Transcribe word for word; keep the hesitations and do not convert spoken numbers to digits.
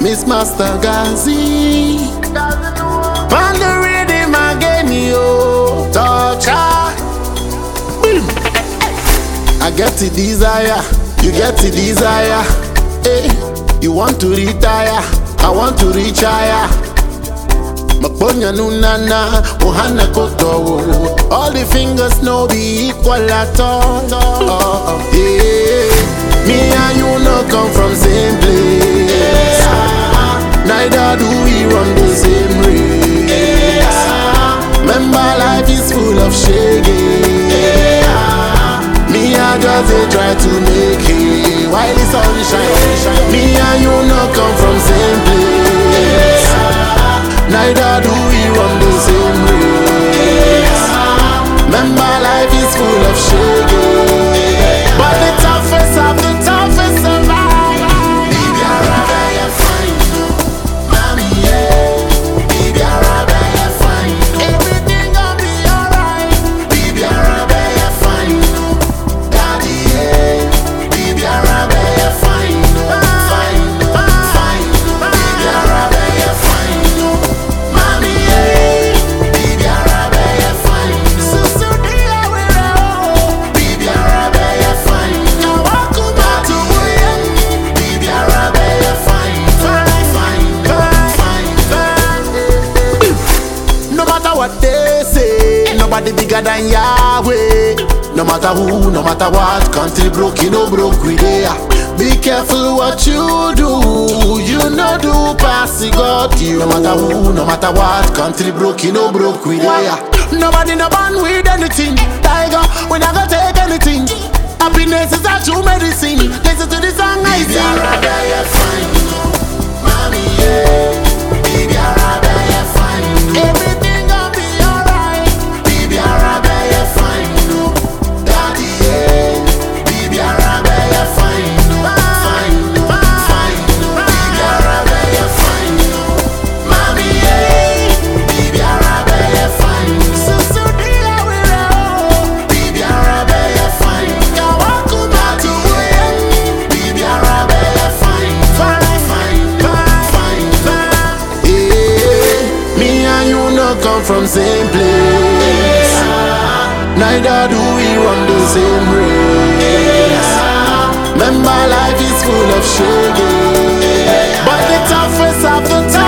Miss Master Gazi. On the rhythm again, yo. Torture. I get the desire, you get the desire. Hey, you want to retire, I want to reach higher. Maponya nunana, ohana koto. All the fingers no be equal at all. Oh, yeah. Me and you no come from same place. Neither do we run the same race. Remember life is full of shaggy. Me and just they try to make it while the sun shine. Me and you no come from same place. Neither do we run the same race. Remember life is full of shaggy. But the toughest of the toughest survive. Baby, I rather you fine, no. Mommy, yeah. Baby, I rather you fine, no. Everything gon' be alright. Baby, I rather you fine, no. Daddy, yeah. Baby, I rather you fine, no. Fine, no. Fine, no. Baby, I rather you fine, no. Mommy, yeah. Baby, I rather you fine, no. So, so, dear, we're all. Baby, I rather you fine, no. Now, welcome back to me. Baby, I rather you fine, fine, fine, fine, fine. No matter what they say, nobody bigger than Yahweh. No matter who, no matter what, country broke, you know broke we there. Be careful what you do, you know do pass the God you. No matter who, no matter what, country broke, you know broke we there. Nobody no born with anything, tiger, we not gonna take anything. Happiness is a true medicine. Listen to the song I sing. Baby, I rather you fine, no. Mommy, yeah. Baby, I rather you fine, no. Everything gon' be alright. Baby, I rather you fine, no. Daddy, yeah. Baby, I rather you fine, no. Fine, no. Fine, no. Baby, I rather you fine, no. Mommy, yeah. Baby, I rather you fine, no. So, so, dear, we're all. Baby, I rather you fine, no. Now, welcome back to me. Baby, I rather you fine, no. Fine, fine, fine, fine. Yeah, me and you no come from same place. Neither do we run the same race. Remember life is full of shaggy. But the toughest of the